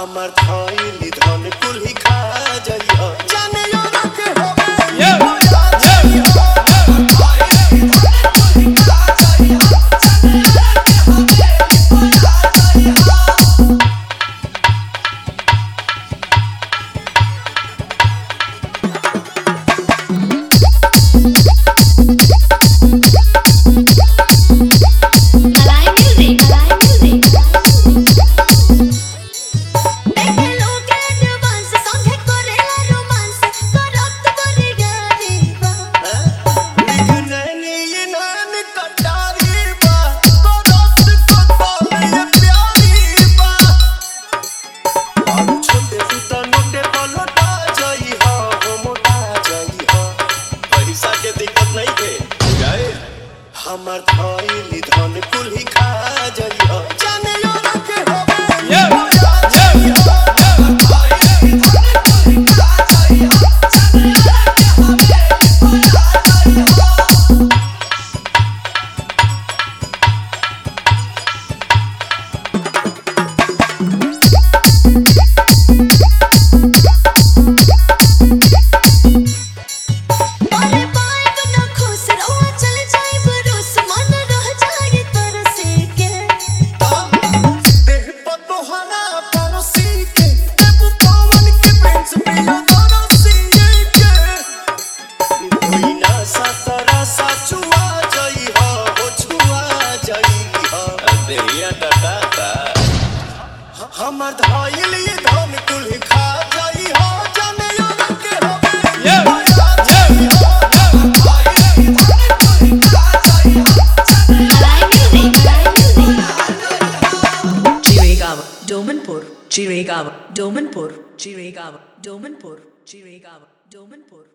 हमर थाइली धन कुल्ही खा जाइयो जाने यो रखे होवे हमर थाइली धन कुल्ही खा जाइयो जाने यो रखे होवे हमर थाइली धन कुल्ही खा जाई हो जाने यो रखे होवे Chirigava, Domanpur, Chirigava, Domanpur, Chirigava, Domanpur, Chirigava, Domanpur.